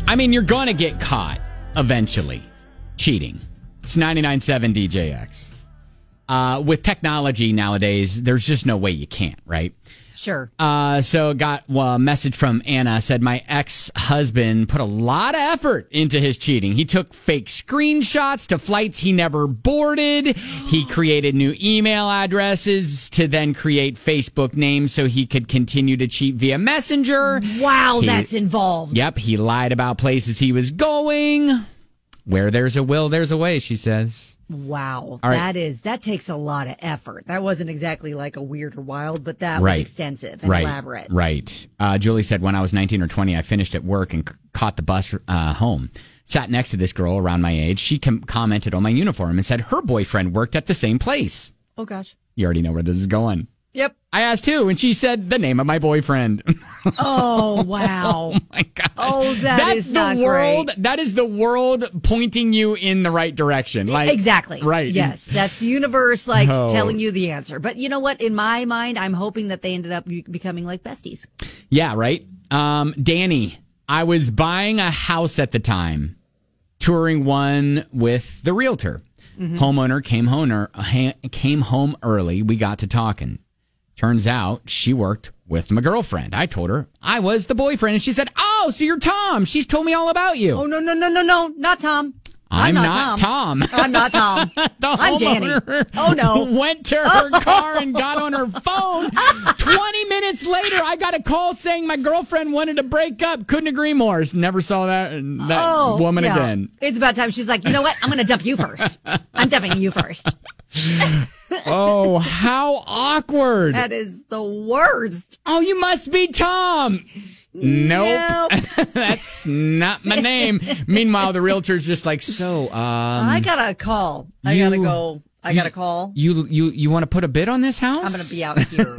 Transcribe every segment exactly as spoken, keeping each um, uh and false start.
I mean, you're going to get caught eventually cheating. It's ninety-nine point seven D J X. Uh, with technology nowadays, there's just no way you can't, right? Sure. Uh, so got well, a message from Anna, said my ex-husband put a lot of effort into his cheating. He took fake screenshots to flights he never boarded. He created new email addresses to then create Facebook names so he could continue to cheat via Messenger. Wow, He- that's involved. Yep, he lied about places he was going. Where there's a will, there's a way, she says. Wow. All right. That is, that takes a lot of effort. That wasn't exactly like a weird or wild, but that Right. was extensive and right, elaborate. Right. Uh, Julie said, when I was nineteen or twenty, I finished at work and c- caught the bus uh, home. Sat next to this girl around my age. She com- commented on my uniform and said her boyfriend worked at the same place. Oh, gosh. You already know where this is going. Yep. I asked too, and she said the name of my boyfriend. Oh, wow. Oh my gosh. Oh, that That's is the not world. great. That is the world pointing you in the right direction. Like Exactly. Right. Yes. That's the universe, like, Oh. telling you the answer. But you know what? In my mind, I'm hoping that they ended up be- becoming like besties. Yeah, right. Um, Danny, I was buying a house at the time, touring one with the realtor. Mm-hmm. Homeowner came home, er, ha- came home early. We got to talking. Turns out she worked with my girlfriend. I told her I was the boyfriend, and she said, "Oh, so you're Tom." She's told me all about you. Oh, no, no, no, no, no. Not Tom. I'm, not, not Tom. Tom. I'm not Tom. The I'm Danny. homeowner Oh, no. Went to her car and got on her phone. twenty minutes later, I got a call saying my girlfriend wanted to break up. Couldn't agree more. Never saw that, that Oh, woman yeah. again. It's about time. She's like, you know what? I'm going to dump you first. I'm dumping you first. Oh, how awkward. That is the worst. Oh, you must be Tom. Nope. Nope. That's not my name. Meanwhile, the realtor's just like, so, um, I got to call. I you- got to go. I got to call. you, you, you want to put a bid on this house? I'm going to be out here.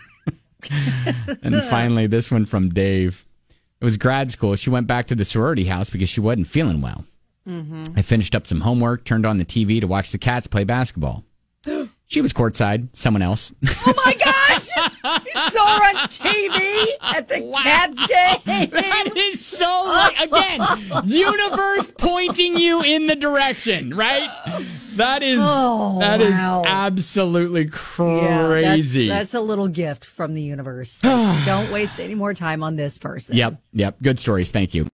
And finally, this one from Dave. It was grad school. She went back to the sorority house because she wasn't feeling well. Mm-hmm. I finished up some homework, turned on the T V to watch the Cats play basketball. She was courtside, someone else. Oh, my gosh. You saw her on T V at the Cats game. That is so, like, again, universe pointing you in the direction, right? That is, Oh, that is wow. absolutely Yeah, crazy. that's, that's a little gift from the universe. Like, don't waste any more time on this person. Yep, yep. Good stories. Thank you.